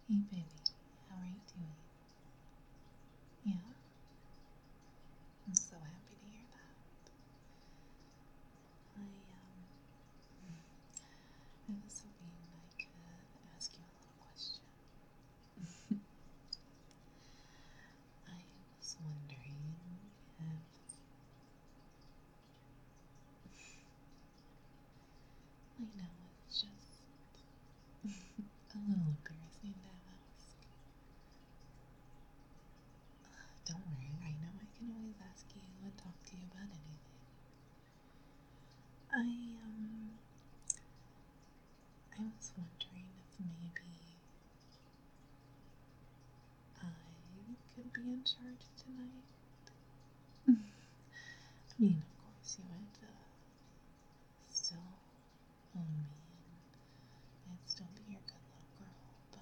Hey baby, how are you doing? Yeah, I'm so happy to hear that. I was hoping I could ask you a little question. I was wondering if I know it's just a little embarrassing to ask. Don't worry, I know I can always ask you and talk to you about anything. I was wondering if maybe I could be in charge tonight. I mean, of course, you would still own me and I'd still be your good little girl, but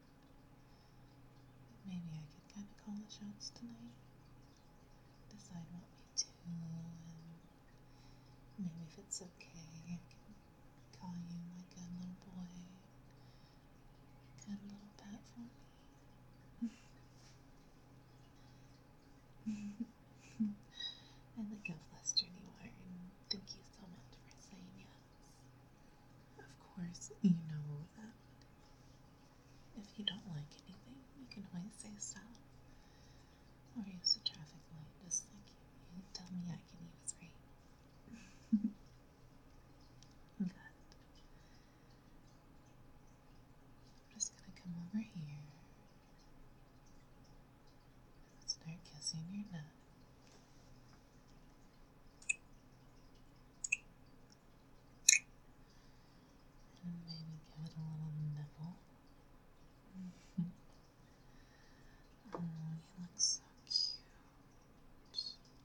maybe I could kind of call the shots tonight. Decide what we do, and maybe if it's okay, I can call you my good little boy, good little pet for me. I like how flustered you are, and thank you so much for saying yes. Of course, you know that if you don't like anything, you can always say stop or use the traffic light, just like you tell me I can use, right? Good. I'm just gonna come over here and start kissing your neck. And maybe give it a little nibble. Oh, you look so cute.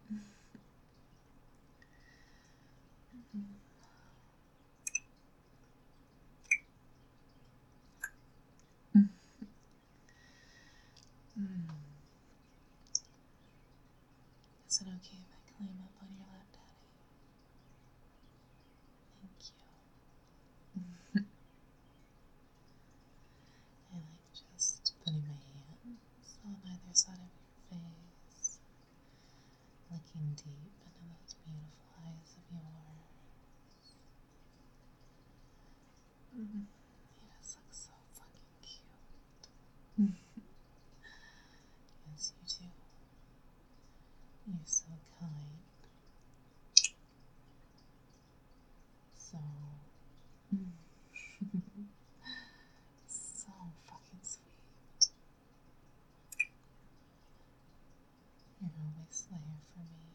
Is it okay if I climb up on your lap, Daddy? Thank you. I like just putting my hands on either side of your face, looking deep into those beautiful eyes of yours. You just look so fucking cute. Yes, you do. You're so kind. So, so fucking sweet. You're always there for me.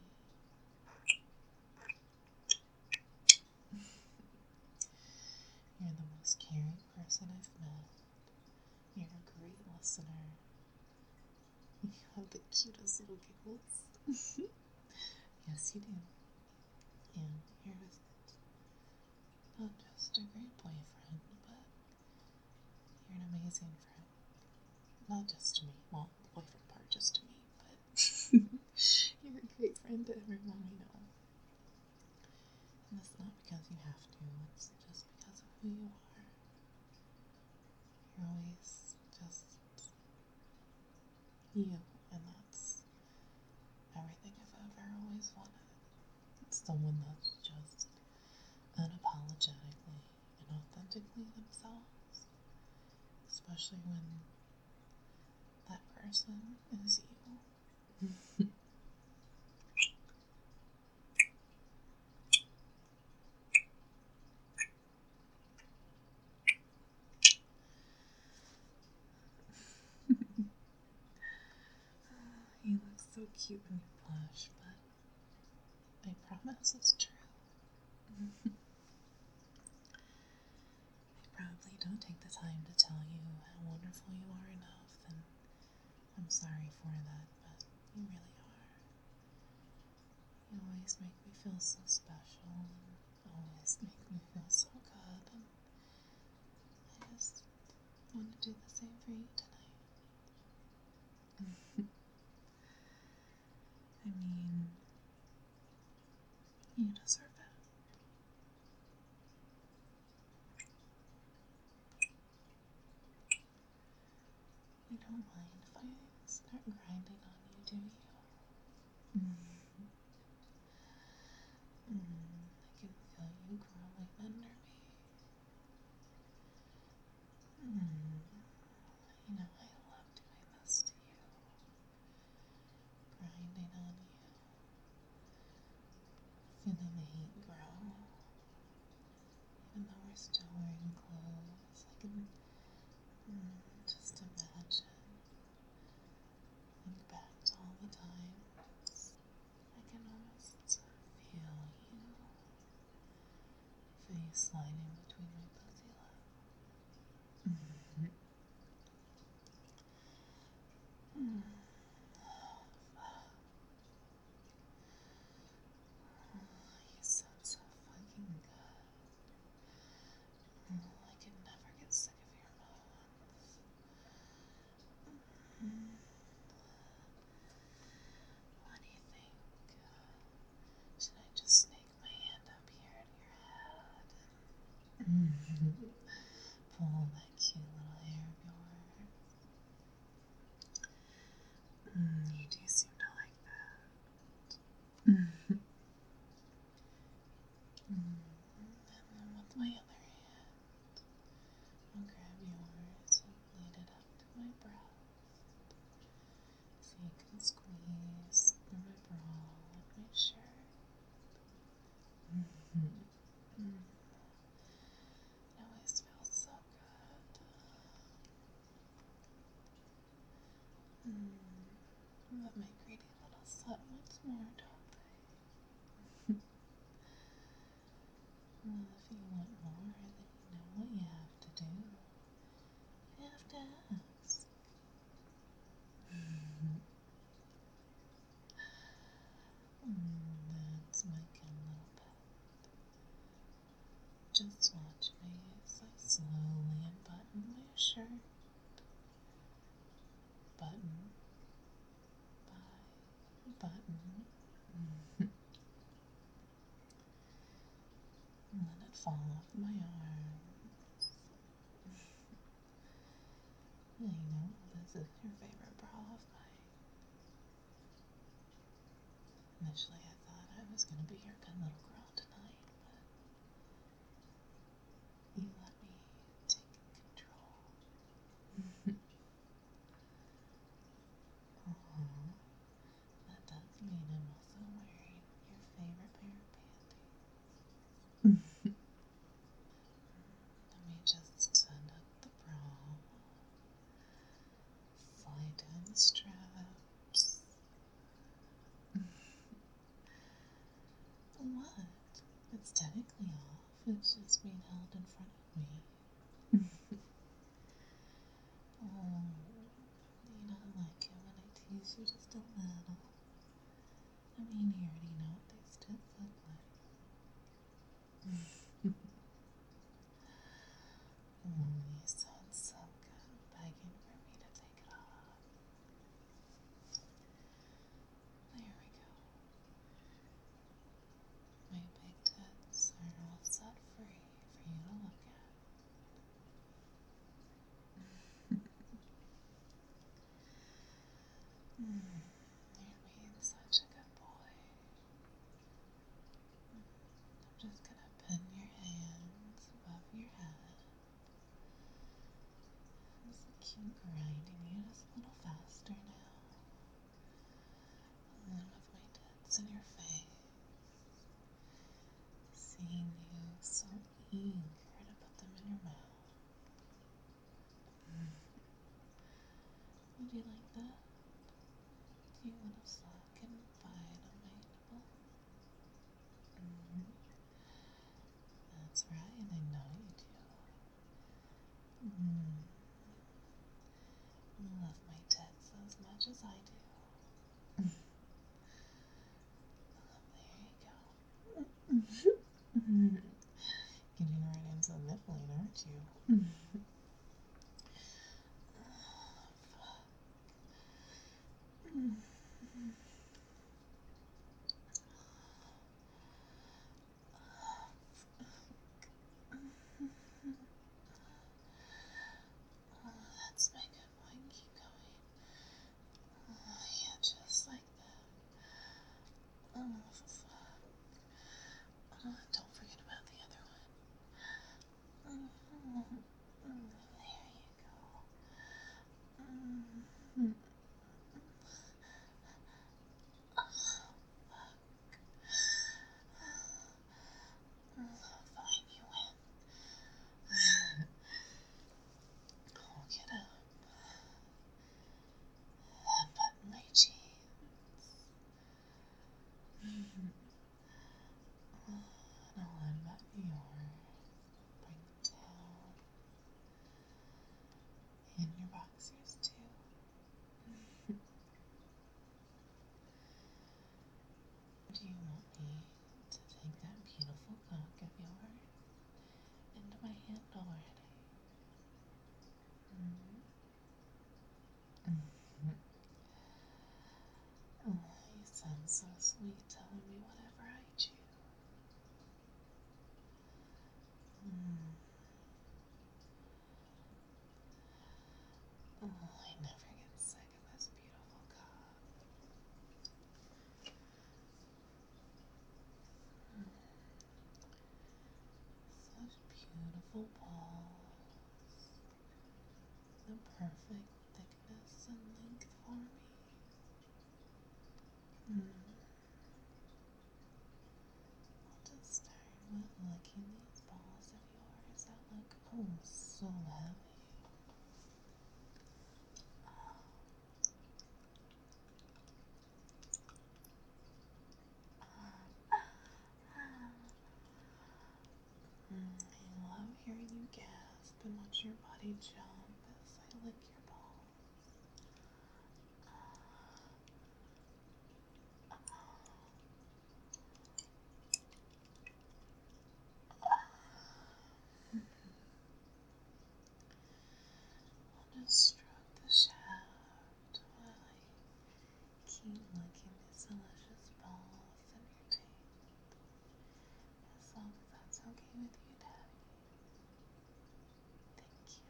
You're the most caring person I've met. You're a great listener. You have the cutest little giggles. Yes, you do. And you're not just a great boyfriend, but you're an amazing friend. Not just to me. Well, the boyfriend part just to me, but you're a great friend to everyone we know. And it's not because you have to, it's just because of who you are. You're always just you, and that's everything I've ever always wanted. It's someone that's just unapologetically and authentically themselves, especially when that person is you. You look so cute when you blush, but I promise it's true. I probably don't take the time to tell you how wonderful you are enough, and I'm sorry for that, but you really are. You always make me feel so special, and always make me feel so good, and I just want to do the same for you tonight. I mean, you deserve it. You don't mind if I start grinding on you, do you? Mm. I can feel you growing under me. You know, I love doing this to you. Grinding on you. Feeling the heat grow. Even though we're still wearing clothes, I can just imagine. Think back to all the times. I can almost feel you. Feel you sliding between my pussy lips. You sound so fucking good. I can never get sick of your moans. What do you think? Should I just snake my hand up here to your head and pull that cute little hair of yours? You do seem to like that. And then with my other hand, I'll grab yours and lead it up to my breast so you can squeeze through my bra and my shirt. It always feels so good. But my greedy little slut wants more, don't they? Well, if you want more, then you know what you have to do. You have to ask. That's my good little pet. Just watch me as I slowly unbutton my shirt. Button by button. Let it fall off my arms. I know this is your favorite bra of mine. Initially I thought I was going to be your good little girl tonight, but you let me take control. That does mean I'm also wearing your favorite pair of panties. Let me just unhook the bra, slide down the straps. What? It's technically off. It's just being held in front of me. Oh, do you not like it when I tease you just a little? I mean, you already know what these tits look like. You sound so good begging for me to take it off. There we go. My big tits are all set free for you to look at. You're being such a good boy. I'm just gonna pin your hands above your head. Just keep grinding you just a little faster now. And then with my tits in your face, seeing you so eager to put them in your mouth. Would you like that? Do you want to suck and bite on my nipple? That's right, I know you do. You love my tits as much as I do. There you go. Getting right into the nippling, aren't you? That's my good one. Keep going. so sweet telling me whatever I chew. Oh, I never get sick of this beautiful cup. Such beautiful balls. The perfect thickness and length for me. I'll just start with licking these balls of yours that look so heavy. I love hearing you gasp and watch your body jump as I lick your balls. I'll just stroke the shaft while I keep licking these delicious balls in your teeth. As long as that's okay with you, Daddy. Thank you.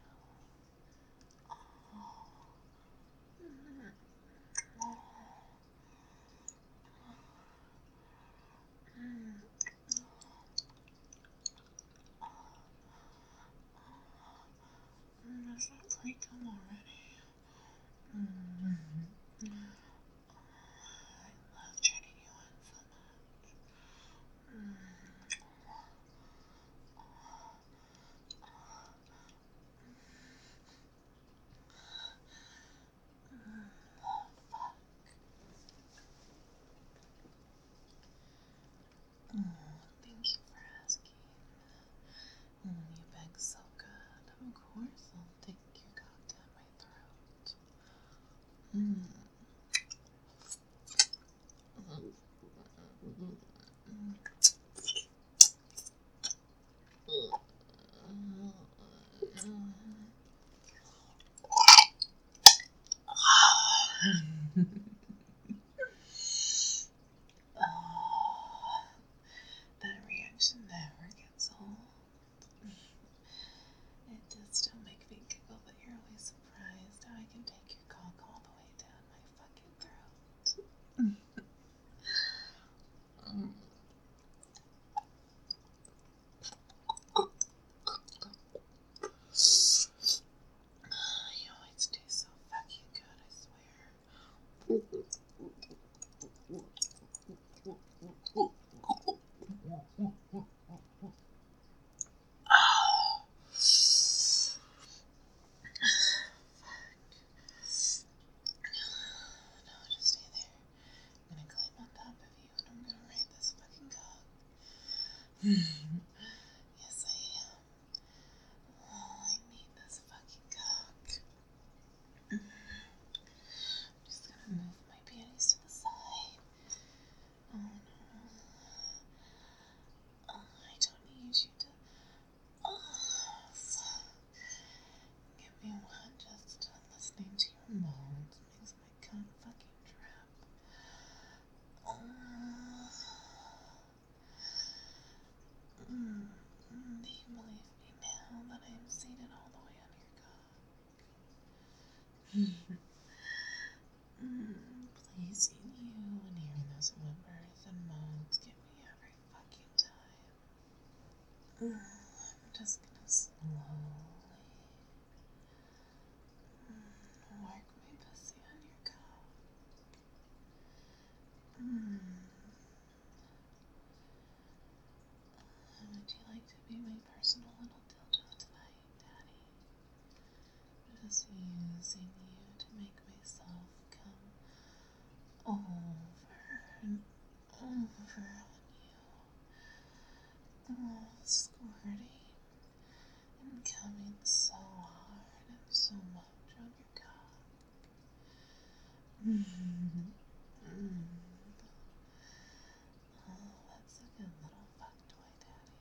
Does that break them already? I love turning you on so much. Thank you for asking. You beg so good. Of course I'll take your cock down my throat. That reaction never gets old. It does still make me giggle that you're always surprised how I can take your cock all the way down my fucking throat. You always taste so fucking good, I swear. No, just stay there. I'm gonna climb on top of you and I'm gonna ride this fucking cock. Yes, I am. Oh, I need this fucking cock. I'm just gonna move my panties to the side. Oh no. I don't need you to. Fuck. Give me one just listening to your moans makes my cunt fucking drip. Do you believe me now that I am seated all the way on your cock? Pleasing you and hearing those whimpers and moans give me every fucking time. I'm just gonna slowly work my pussy on your cock. Would you like to be my personal little dildo tonight, Daddy? Just using you to make myself come over and over on you. Squirting and coming so hard and so much on your cock. Oh, that's a good little fuck toy, Daddy.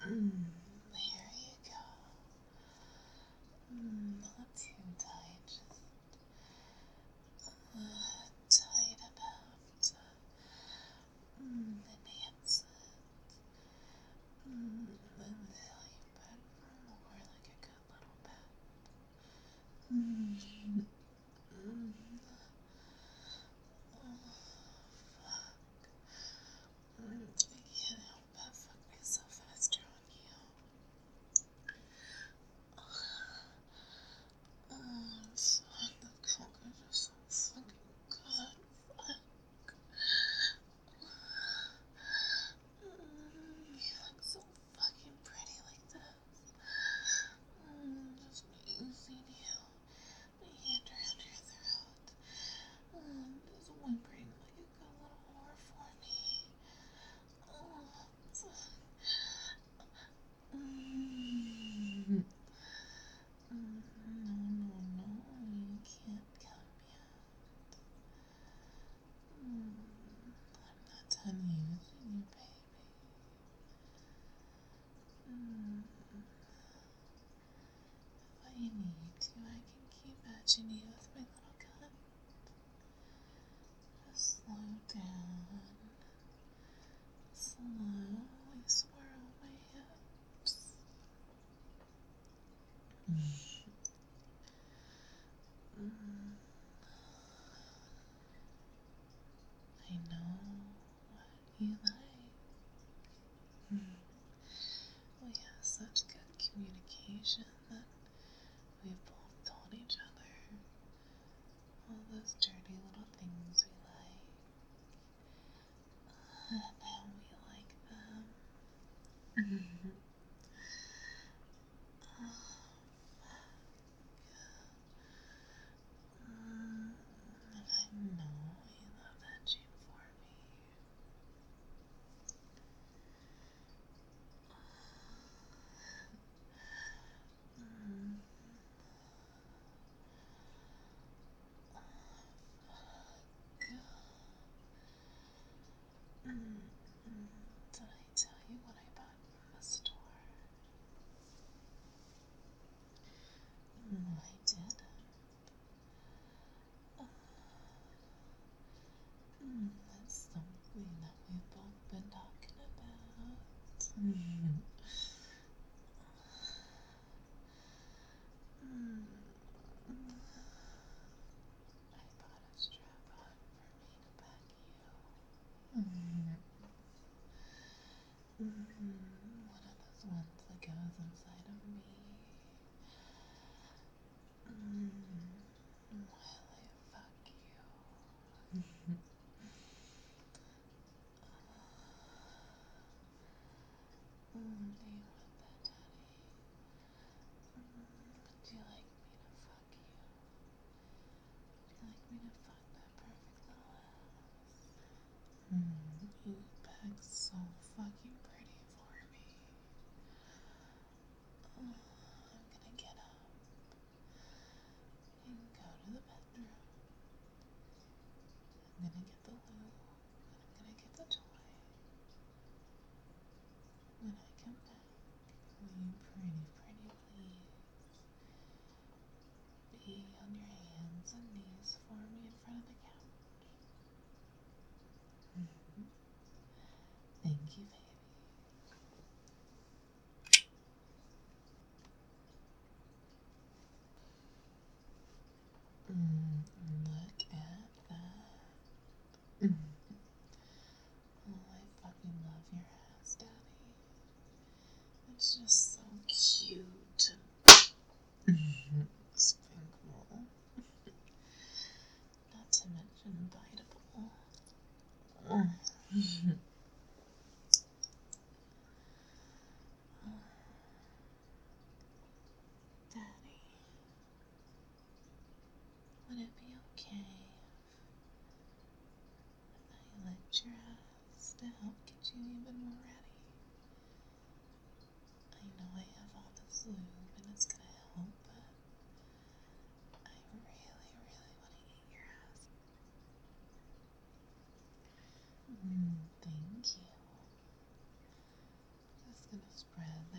Here you go. Not too tight, just tight enough to enhance it. And feel you bend for more like a good little pet. I can't help but fuck myself faster on you. Fuck, the coke is just so fucking good. Fuck. You look so fucking pretty like this. Just using you. My hand around your throat. Just whimpering like a good little whore for me. No, you can't come yet. I'm not done using you, baby. If I need to, I can keep edging you with my little gun. Just slow down. Slowly swirl my hips. I know what you like. We have such good communication that we've both told each other all those dirty little things we like and how we like them. And I know you love that tune for me. Did I tell you what I bought from the store? No, I did. That's something that we've both been talking about. I bought a strap-on for me to pack you. One of those ones that goes inside of me. While I fuck you. Do you want that, Daddy? Would you like me to fuck you? Would you like me to fuck that perfect little ass? You pack so fucking pretty for me. I'm gonna get up and go to the bedroom. I'm gonna get the lube. I'm gonna get the toy. When I come back, will you pretty please be on your hands and knees for me in front of the couch? Thank you, baby. Look at that. Oh, I fucking love your ass, Daddy. It's just so cute. Sprinkle. Not to mention biteable. Daddy, would it be okay if I licked your ass to help get you even more ready? I know I have all this lube and it's gonna help, but I really, really want to eat your ass. Thank you. Just gonna spread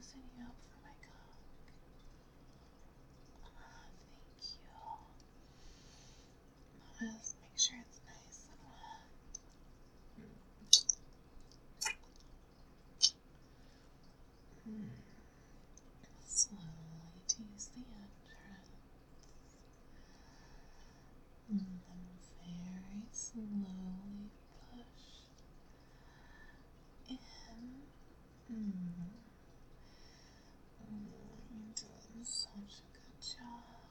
loosen you up for my cock. Thank you. Just make sure it's nice and wet. Slowly tease the entrance. And then very slowly push in. You're doing such a good job.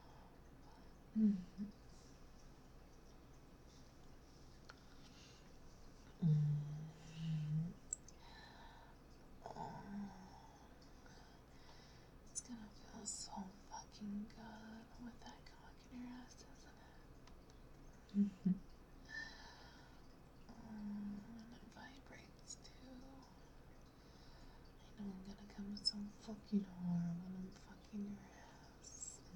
It's gonna feel so fucking good with that cock in your ass, isn't it? And it vibrates too. I know I'm gonna come so fucking hard when I'm fucking your ass.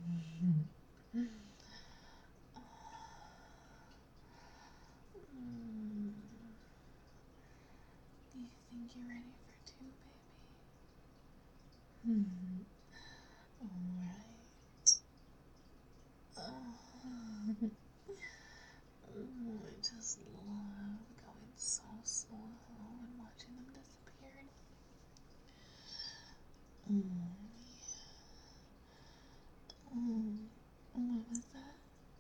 Do you think you're ready for two, baby? Alright. I just love going so slow and watching them disappear. What was that?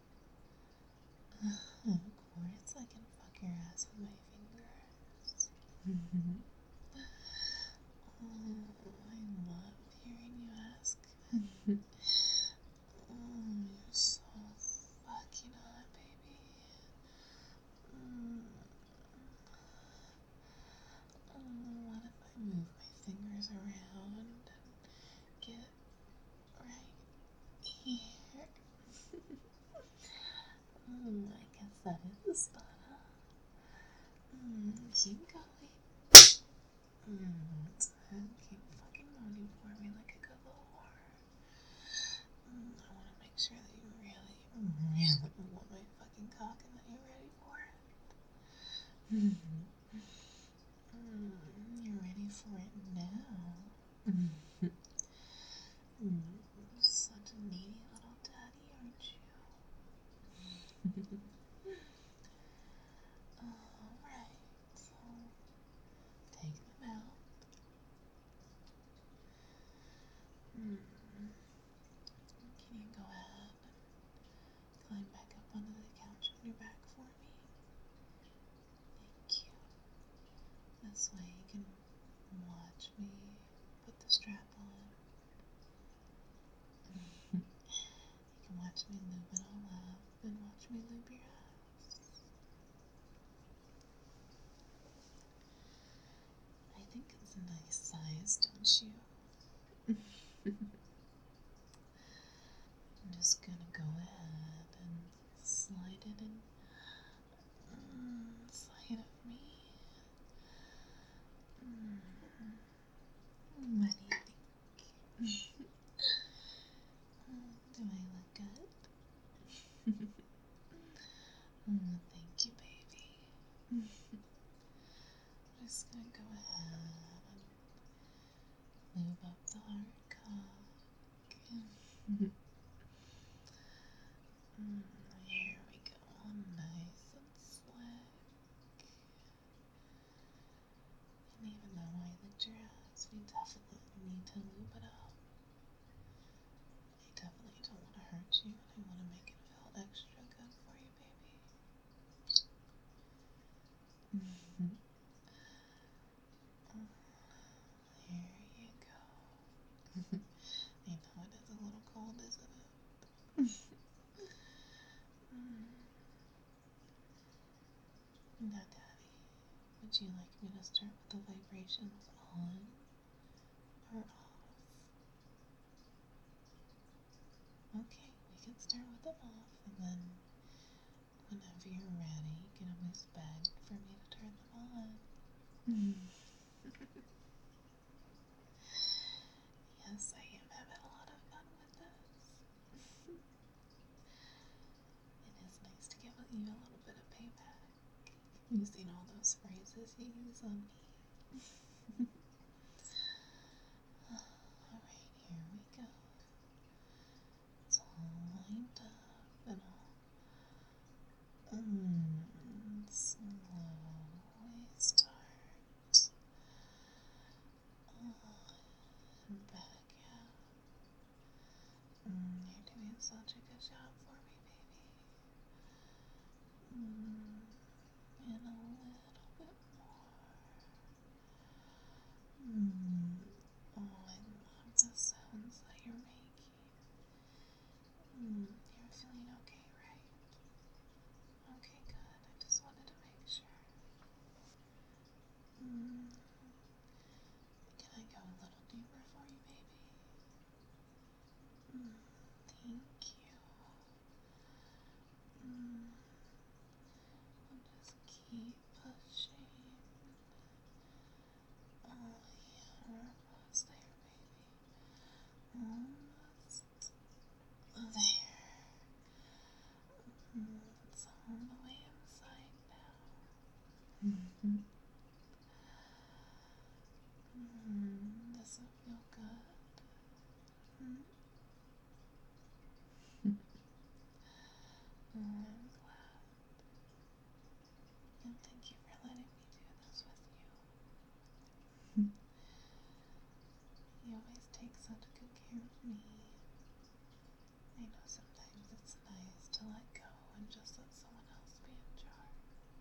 Of course I can fuck your ass with my fingers. I love hearing you ask. You're so fucking hot, baby. What if I move my fingers around and get right here? I guess that is the spot, huh? Keep going. Keep fucking moaning for me like a good little whore. I want to make sure that you really, really want my fucking cock and that you're ready for it. You're ready for it now. You're such a needy little daddy, aren't you? Alright, so take them out. Can you go ahead and climb back up onto the couch on your back for me? Thank you. This way you can watch me put the strap on. You can watch me lube it all up and watch me lube your ass. I think it's a nice size, don't you? I'm just gonna go ahead and slide it in inside of me. What do you think? Do I look good? Thank you, baby. I'm just gonna go ahead and lube up the hard cock. Here we go, nice and slick. And even though I licked your ass, we definitely need to lube it up. I definitely don't want to hurt you, and I want to make it feel extra good for you, baby. Here you go. I know it is a little cold, isn't it? Now, Daddy, would you like me to start with the vibrations on or off? Okay, we can start with them off, and then whenever you're ready, you can always beg for me to turn them on. Yes, I am having a lot of fun with this. It is nice to give you a little bit of payback. Using all those phrases you use on me. shot for me, baby? And a little bit more. Oh, I love the sounds that you're making. You're feeling okay, right? Okay, good. I just wanted to make sure. Can I go a little deeper for you, baby? Thank you. I'll just keep pushing. Oh, yeah, we're almost there, baby. Almost there. It's all the way inside now. Does it feel good? I'm glad. And thank you for letting me do this with you. You always take such good care of me. I know sometimes it's nice to let go and just let someone else be in charge.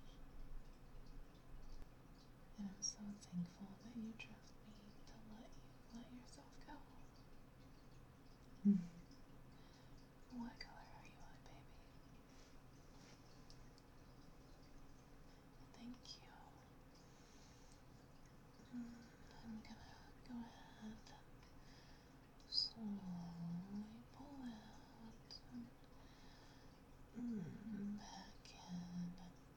And I'm so thankful that you trust me to let yourself go. What color are you on, baby? Thank you. I'm gonna go ahead and slowly pull out and back in.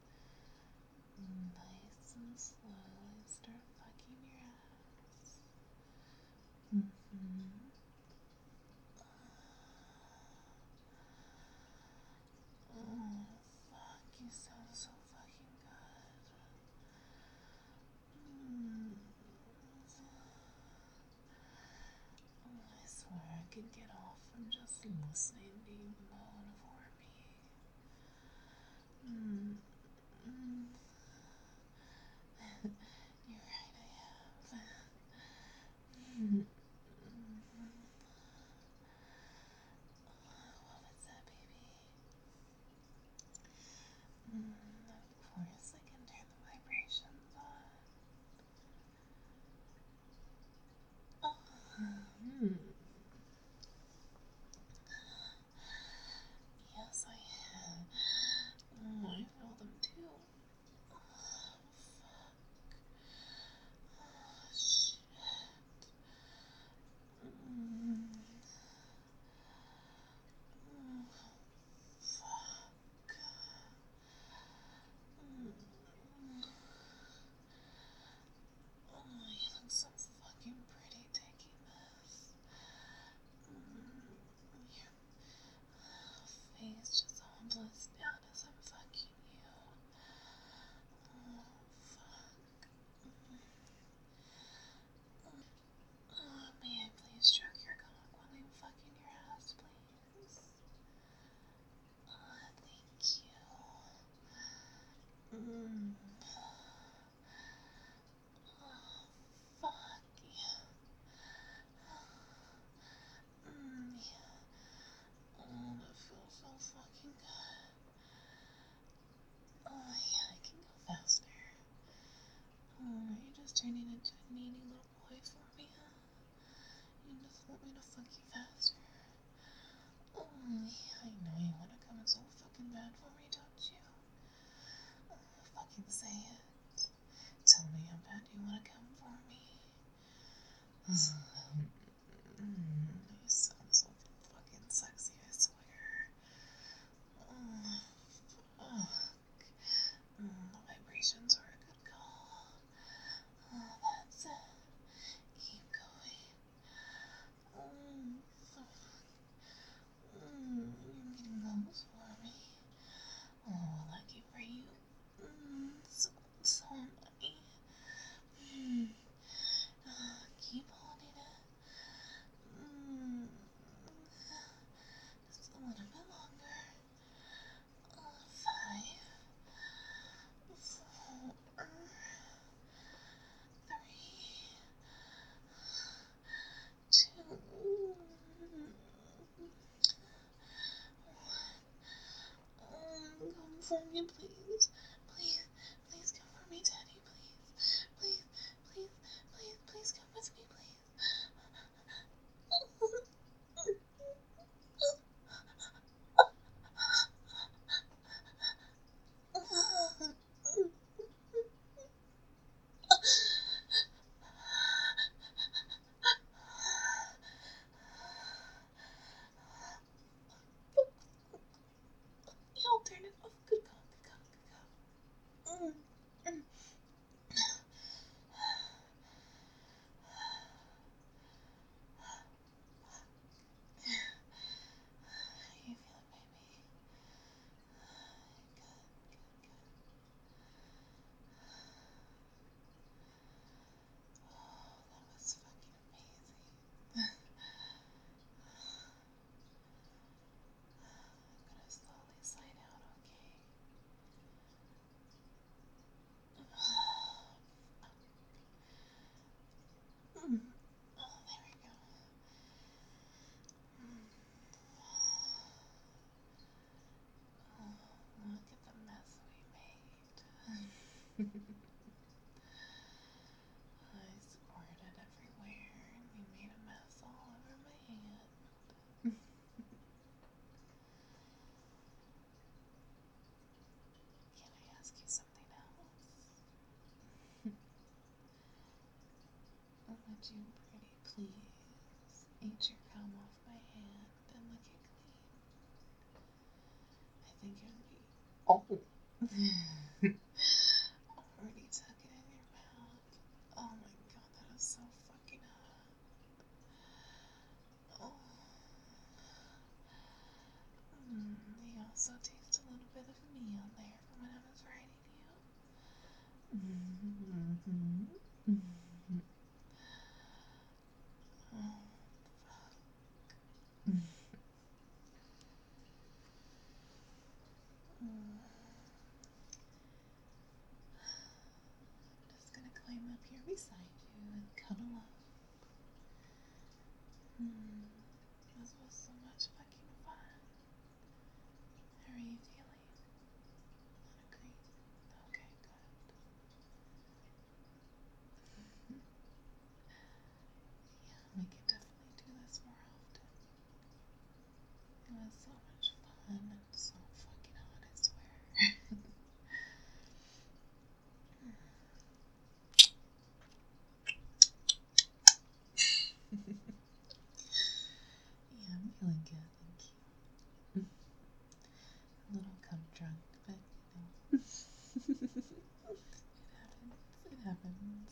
Nice and slowly start fucking your ass. Oh, fuck, you sound so fucking good. I swear I could get off from just listening to you moan for me. You're right, I have. What was that, baby? Of course I can turn the vibrations on. Yes, I have. I feel them too. Fuck. Shit. Fuck. You look so fucking pretty taking this. Your face just all blissed out as I'm fucking you. Fuck. May I please stroke your cock while I'm fucking your ass, please? Thank you. Fuck yeah. Yeah. That feels so fucking good. Yeah, I can go faster. You're just turning into a needy little boy for me, huh? You just want me to fuck you faster. Yeah, I know you want to come in so fucking bad for me, don't you? Fucking say it. Tell me how bad you want to come for me. You sound so fucking sexy, I swear. Fuck. The vibrations are a good call. That's it. Keep going. Fuck. You're getting those for me. Lucky for you. So am I. Keep holding for me, please. Please, please come for me, Daddy, please. Please, please, please, please come with me, please. I'll turn it off. Good call, good call, good call. How you feeling, baby? Good, good, good. Oh, that was fucking amazing. I'm gonna slowly slide out, okay? Oh, there we go. Oh, look at the mess we made. I squirted everywhere and we made a mess all over my hand. Can I ask you something else? Would you pretty please eat your gum off my hand and lick it clean? I think it would be. Oh! Already took it in your mouth. Oh my god, that is so fucking hot. Oh. You also taste a little bit of me on there from when I was riding you. Oh, fuck. I'm just gonna climb up here beside you and cuddle up. This was so much fucking fun. How are you feeling? Not great? Okay, good. Yeah, we can definitely do this more often. It was so much fun and so fucking hot, I swear. Yeah, I'm feeling good, thank you. A little cum drunk, but you know. It happens.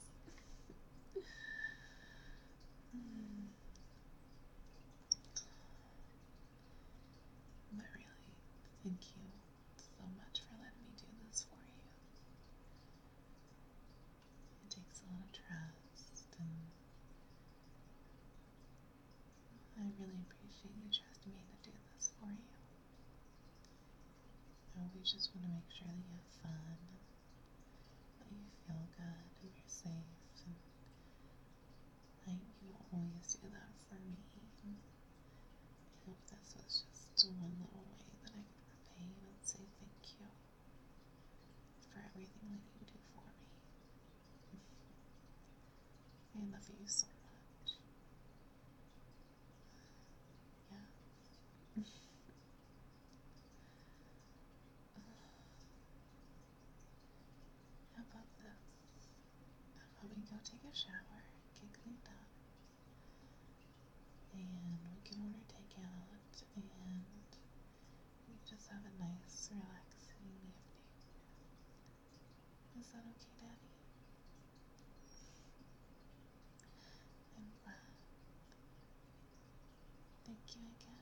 But really, thank you so much for letting me do this for you. It takes a lot of trust, and I really appreciate you trusting me to do this for you. We just want to make sure that you have fun, that you feel good, and you're safe, and you always do that for me. I hope this was just one little way that I could repay you and say thank you for everything that you do for me. I love you so much. Yeah. How about this? How about we go take a shower, get cleaned up, and we can order takeout, and we just have a nice, relaxing evening. Is that okay, Daddy? I'm glad. Thank you again.